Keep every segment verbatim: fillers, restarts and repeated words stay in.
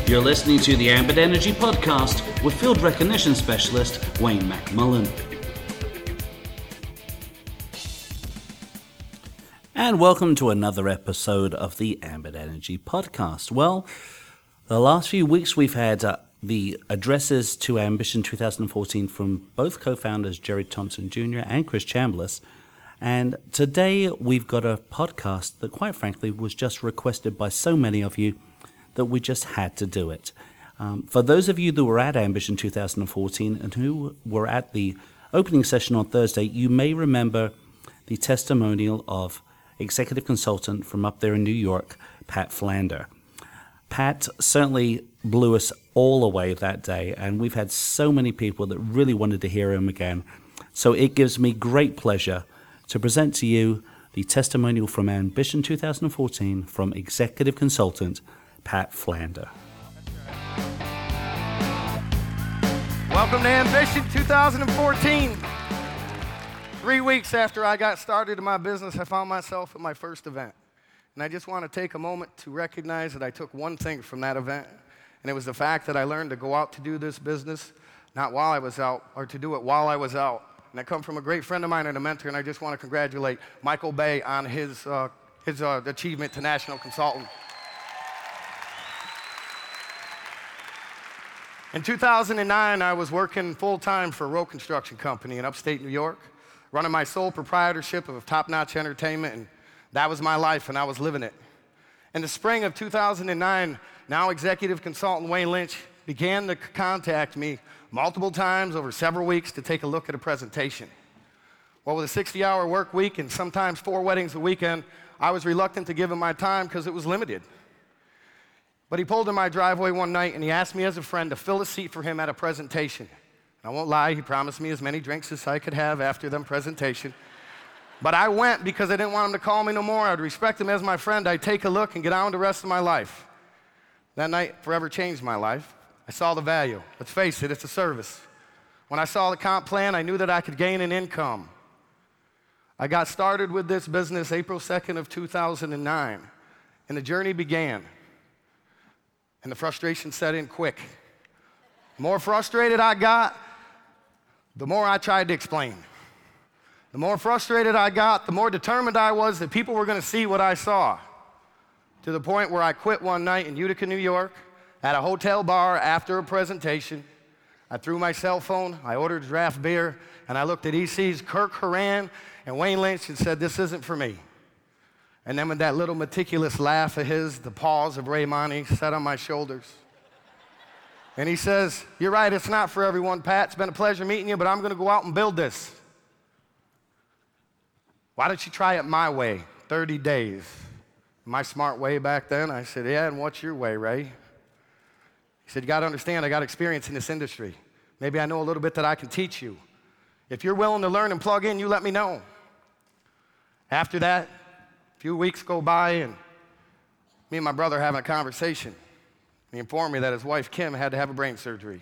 You're listening to the Ambit Energy Podcast with field recognition specialist Wayne McMullen. And welcome to another episode of the Ambit Energy Podcast. Well, the last few weeks we've had uh, the addresses to Ambition twenty fourteen from both co-founders Jerry Thompson Junior and Chris Chambliss. And today we've got a podcast that, quite frankly, was just requested by so many of you that we just had to do it. Um, for those of you that were at Ambition twenty fourteen and who were at the opening session on Thursday, you may remember the testimonial of executive consultant from up there in New York, Pat Flander. Pat certainly blew us all away that day, and we've had so many people that really wanted to hear him again. So it gives me great pleasure to present to you the testimonial from Ambition twenty fourteen from executive consultant Pat Flander. Welcome to Ambition twenty fourteen. Three weeks after I got started in my business, I found myself at my first event. And I just want to take a moment to recognize that I took one thing from that event, and it was the fact that I learned to go out to do this business, not while I was out, or to do it while I was out. And I come from a great friend of mine and a mentor, and I just want to congratulate Michael Bay on his, uh, his uh, achievement to national consultant. In two thousand nine, I was working full-time for a road construction company in upstate New York, running my sole proprietorship of Top Notch Entertainment, and that was my life, and I was living it. In the spring of two thousand nine, now executive consultant Wayne Lynch began to contact me multiple times over several weeks to take a look at a presentation. Well, with a sixty-hour work week and sometimes four weddings a weekend, I was reluctant to give him my time because it was limited. But he pulled in my driveway one night and he asked me as a friend to fill a seat for him at a presentation. I won't lie, he promised me as many drinks as I could have after the presentation. But I went because I didn't want him to call me no more. I'd respect him as my friend. I'd take a look and get on with the rest of my life. That night forever changed my life. I saw the value. Let's face it, it's a service. When I saw the comp plan, I knew that I could gain an income. I got started with this business April second of two thousand nine, and the journey began. And the frustration set in quick. The more frustrated I got, the more I tried to explain. The more frustrated I got, the more determined I was that people were going to see what I saw. To the point where I quit one night in Utica, New York, at a hotel bar after a presentation. I threw my cell phone, I ordered draft beer, and I looked at E C's Kirk Horan and Wayne Lynch and said, this isn't for me. And then with that little meticulous laugh of his, the paws of Ray Monty sat on my shoulders. And he says, you're right, it's not for everyone, Pat. It's been a pleasure meeting you, but I'm going to go out and build this. Why don't you try it my way, thirty days? My smart way back then, I said, yeah, and what's your way, Ray? He said, you got to understand, I got experience in this industry. Maybe I know a little bit that I can teach you. If you're willing to learn and plug in, you let me know. After that, a few weeks go by, and me and my brother are having a conversation. He informed me that his wife, Kim, had to have a brain surgery.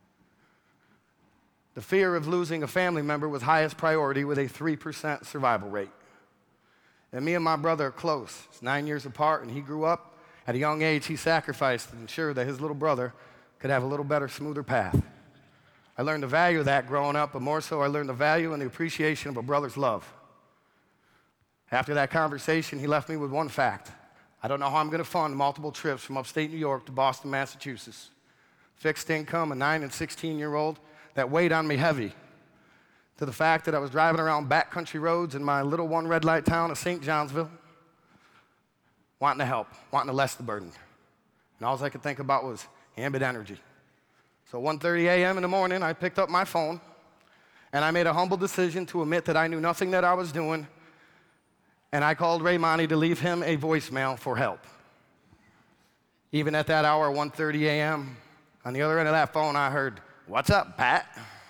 The fear of losing a family member was highest priority with a three percent survival rate. And me and my brother are close. It's nine years apart, and he grew up. At a young age, he sacrificed to ensure that his little brother could have a little better, smoother path. I learned the value of that growing up, but more so I learned the value and the appreciation of a brother's love. After that conversation, he left me with one fact. I don't know how I'm going to fund multiple trips from upstate New York to Boston, Massachusetts. Fixed income, a nine and sixteen-year-old, that weighed on me heavy. To the fact that I was driving around backcountry roads in my little one red light town of Saint Johnsville, wanting to help, wanting to lessen the burden. And all I could think about was Ambit Energy. So one thirty a.m. in the morning, I picked up my phone, and I made a humble decision to admit that I knew nothing that I was doing. And I called Ray Monty to leave him a voicemail for help. Even at that hour, one thirty a.m., on the other end of that phone, I heard, what's up, Pat?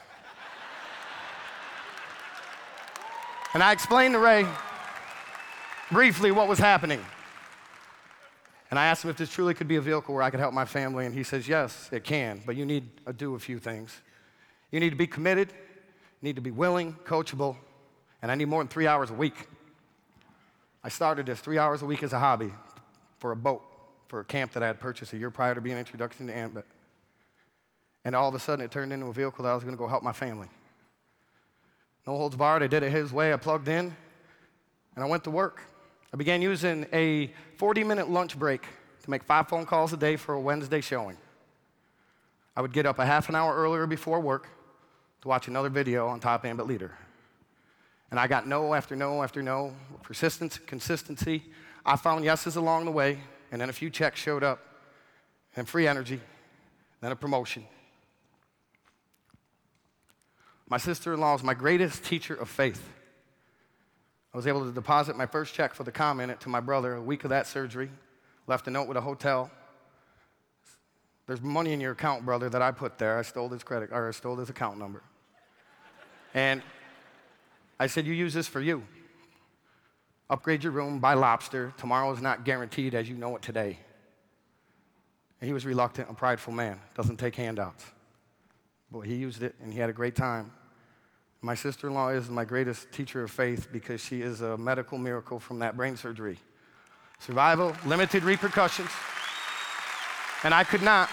And I explained to Ray briefly what was happening. And I asked him if this truly could be a vehicle where I could help my family, and he says, yes, it can, but you need to do a few things. You need to be committed, you need to be willing, coachable, and I need more than three hours a week. I started this three hours a week as a hobby for a boat, for a camp that I had purchased a year prior to being introduced into Ambit. And all of a sudden, it turned into a vehicle that I was going to go help my family. No holds barred. I did it his way. I plugged in, and I went to work. I began using a forty-minute lunch break to make five phone calls a day for a Wednesday showing. I would get up a half an hour earlier before work to watch another video on Top Ambit Leader. And I got no after no after no, persistence, consistency. I found yeses along the way, and then a few checks showed up, and free energy, then a promotion. My sister-in-law is my greatest teacher of faith. I was able to deposit my first check for the comm in it to my brother a week of that surgery, left a note with a hotel. There's money in your account, brother, that I put there. I stole his credit, or I stole his account number. And I said, you use this for you. Upgrade your room, buy lobster. Tomorrow is not guaranteed as you know it today. And he was reluctant, a prideful man, doesn't take handouts. But he used it, and he had a great time. My sister-in-law is my greatest teacher of faith because she is a medical miracle from that brain surgery. Survival, limited repercussions. And I could not.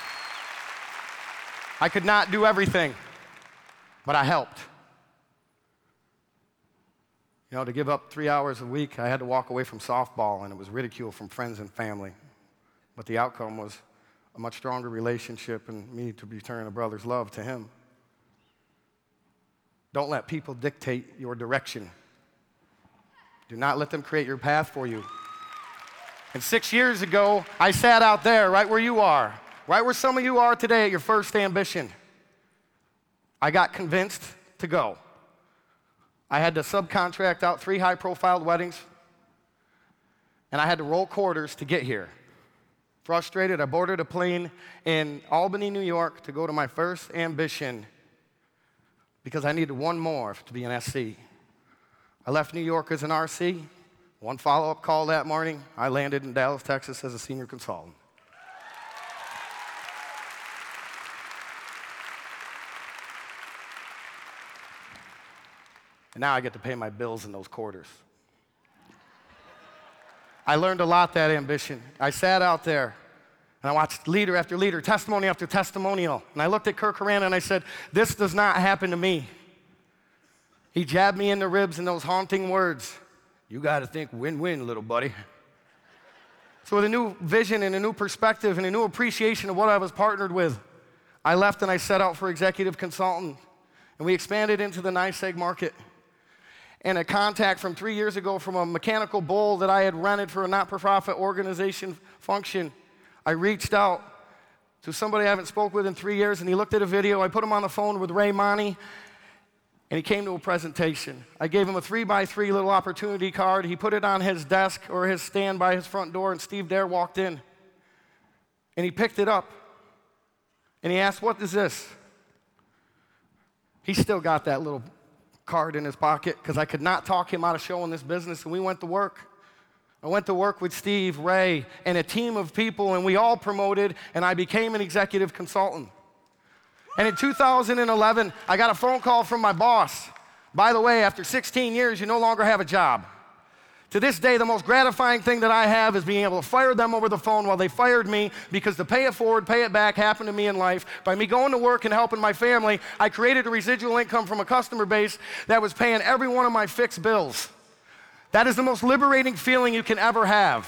I could not do everything, but I helped. You know, to give up three hours a week, I had to walk away from softball, and it was ridicule from friends and family. But the outcome was a much stronger relationship and me to return a brother's love to him. Don't let people dictate your direction. Do not let them create your path for you. And six years ago, I sat out there right where you are, right where some of you are today at your first ambition. I got convinced to go. I had to subcontract out three high-profile weddings, and I had to roll quarters to get here. Frustrated, I boarded a plane in Albany, New York to go to my first ambition because I needed one more to be an S C. I left New York as an R C. One follow-up call that morning, I landed in Dallas, Texas as a senior consultant. And now I get to pay my bills in those quarters. I learned a lot that ambition. I sat out there, and I watched leader after leader, testimony after testimonial. And I looked at Kirk Horan, and I said, this does not happen to me. He jabbed me in the ribs in those haunting words. You got to think win-win, little buddy. So with a new vision and a new perspective and a new appreciation of what I was partnered with, I left and I set out for executive consultant. And we expanded into the NYSEG market. And a contact from three years ago from a mechanical bull that I had rented for a not-for-profit organization function, I reached out to somebody I haven't spoke with in three years, and he looked at a video. I put him on the phone with Ray Monty, and he came to a presentation. I gave him a three by three little opportunity card. He put it on his desk or his stand by his front door, and Steve Dare walked in. And he picked it up, and he asked, what is this? He still got that little card in his pocket because I could not talk him out of showing this business, and we went to work. I went to work with Steve, Ray, and a team of people, and we all promoted, and I became an executive consultant. And in two thousand eleven, I got a phone call from my boss. By the way, after sixteen years, you no longer have a job. To this day, the most gratifying thing that I have is being able to fire them over the phone while they fired me, because to pay it forward, pay it back happened to me in life. By me going to work and helping my family, I created a residual income from a customer base that was paying every one of my fixed bills. That is the most liberating feeling you can ever have.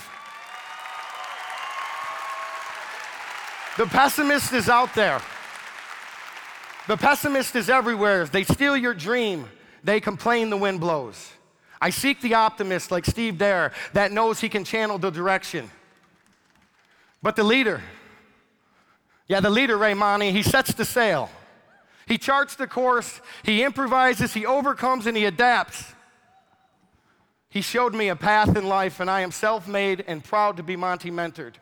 The pessimist is out there. The pessimist is everywhere. They steal your dream. They complain the wind blows. I seek the optimist like Steve Dare that knows he can channel the direction. But the leader, yeah, the leader, Ray Monty, he sets the sail. He charts the course, he improvises, he overcomes, and he adapts. He showed me a path in life, and I am self-made and proud to be Monty mentored.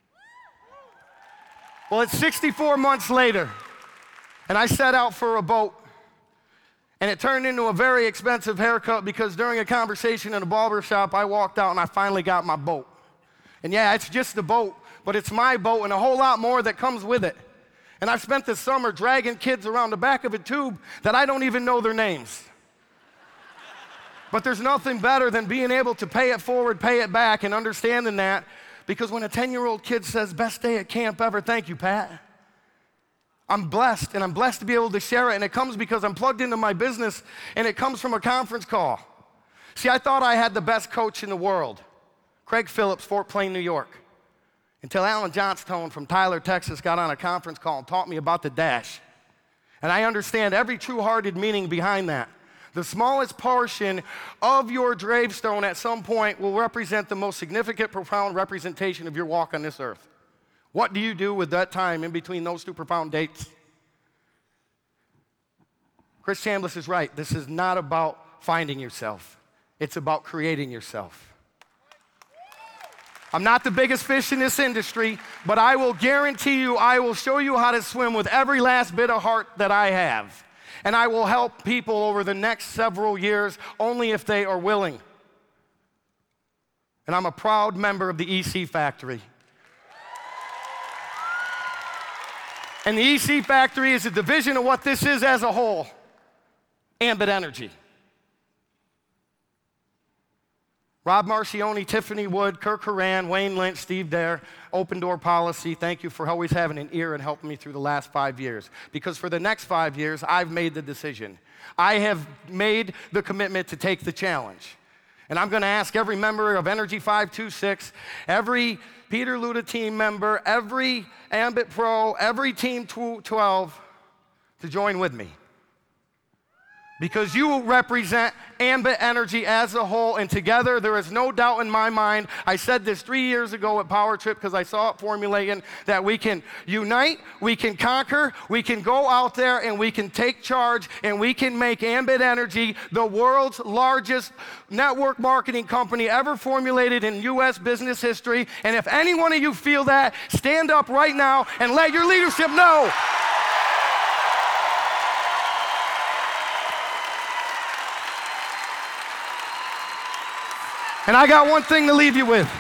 Well, it's sixty-four months later, and I set out for a boat. And it turned into a very expensive haircut because during a conversation in a barber shop, I walked out and I finally got my boat. And yeah, it's just a boat, but it's my boat and a whole lot more that comes with it. And I've spent the summer dragging kids around the back of a tube that I don't even know their names. But there's nothing better than being able to pay it forward, pay it back, and understanding that Because when a ten-year-old kid says, best day at camp ever, thank you, Pat. I'm blessed, and I'm blessed to be able to share it, and it comes because I'm plugged into my business, and it comes from a conference call. See, I thought I had the best coach in the world, Craig Phillips, Fort Plain, New York, until Alan Johnstone from Tyler, Texas, got on a conference call and taught me about the dash. And I understand every true-hearted meaning behind that. The smallest portion of your gravestone at some point will represent the most significant, profound representation of your walk on this earth. What do you do with that time in between those two profound dates? Chris Chambliss is right. This is not about finding yourself. It's about creating yourself. I'm not the biggest fish in this industry, but I will guarantee you I will show you how to swim with every last bit of heart that I have. And I will help people over the next several years only if they are willing. And I'm a proud member of the E C Factory. And the E C Factory is a division of what this is as a whole, Ambit Energy. Rob Marcioni, Tiffany Wood, Kirk Horan, Wayne Lynch, Steve Dare, Open Door Policy, thank you for always having an ear and helping me through the last five years. Because for the next five years, I've made the decision. I have made the commitment to take the challenge. And I'm going to ask every member of Energy five two six, every Peter Luda team member, every Ambit Pro, every Team twelve to join with me. Because you will represent Ambit Energy as a whole, and together there is no doubt in my mind, I said this three years ago at Power Trip because I saw it formulating, that we can unite, we can conquer, we can go out there and we can take charge, and we can make Ambit Energy the world's largest network marketing company ever formulated in U S business history. And if any one of you feel that, stand up right now and let your leadership know. And I got one thing to leave you with.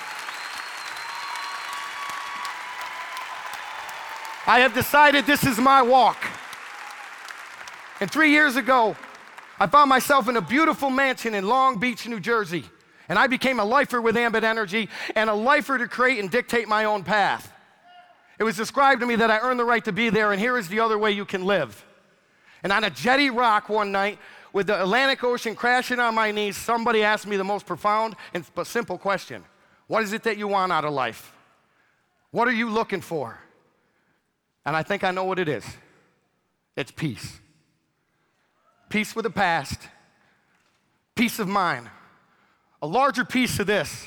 I have decided this is my walk. And three years ago, I found myself in a beautiful mansion in Long Beach, New Jersey. And I became a lifer with Ambit Energy and a lifer to create and dictate my own path. It was described to me that I earned the right to be there, and here is the other way you can live. And on a jetty rock one night, with the Atlantic Ocean crashing on my knees, somebody asked me the most profound and but simple question. What is it that you want out of life? What are you looking for? And I think I know what it is. It's peace. Peace with the past. Peace of mind. A larger piece of this.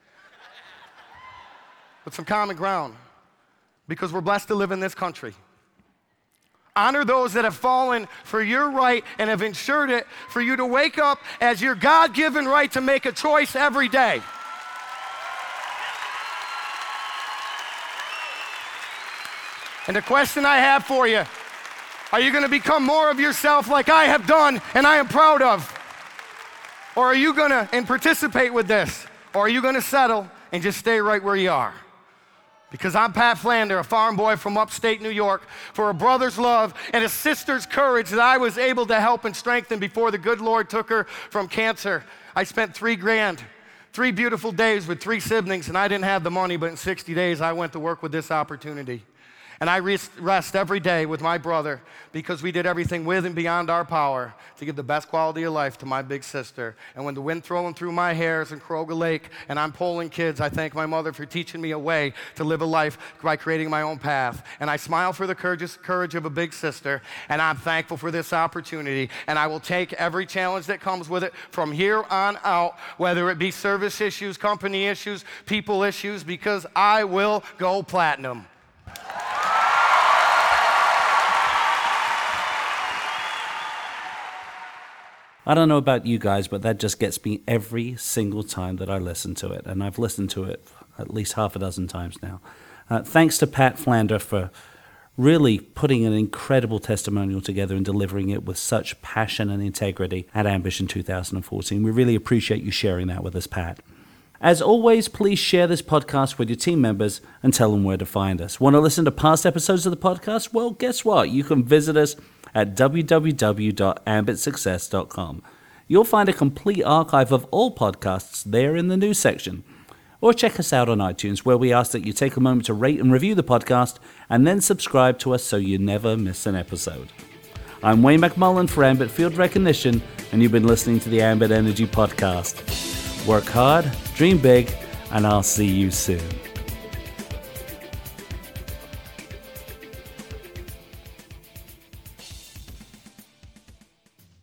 With some common ground. Because we're blessed to live in this country. Honor those that have fallen for your right and have ensured it for you to wake up as your God-given right to make a choice every day. And the question I have for you, are you going to become more of yourself like I have done and I am proud of? Or are you going to and participate with this? Or are you going to settle and just stay right where you are? Because I'm Pat Flander, a farm boy from upstate New York, for a brother's love and a sister's courage that I was able to help and strengthen before the good Lord took her from cancer. I spent three grand, three beautiful days with three siblings, and I didn't have the money, but in sixty days I went to work with this opportunity. And I rest every day with my brother because we did everything with and beyond our power to give the best quality of life to my big sister. And when the wind throwing through my hairs in Kroger Lake and I'm pulling kids, I thank my mother for teaching me a way to live a life by creating my own path. And I smile for the courage, courage of a big sister, and I'm thankful for this opportunity. And I will take every challenge that comes with it from here on out, whether it be service issues, company issues, people issues, because I will go platinum. I don't know about you guys, but that just gets me every single time that I listen to it. And I've listened to it at least half a dozen times now. Uh, thanks to Pat Flander for really putting an incredible testimonial together and delivering it with such passion and integrity at Ambition two thousand fourteen. We really appreciate you sharing that with us, Pat. As always, please share this podcast with your team members and tell them where to find us. Want to listen to past episodes of the podcast? Well, guess what? You can visit us at w w w dot ambit success dot com. You'll find a complete archive of all podcasts there in the news section. or check us out on iTunes, where we ask that you take a moment to rate and review the podcast and then subscribe to us so you never miss an episode. I'm Wayne McMullen for Ambit Field Recognition, and you've been listening to the Ambit Energy Podcast. Work hard, dream big, and I'll see you soon.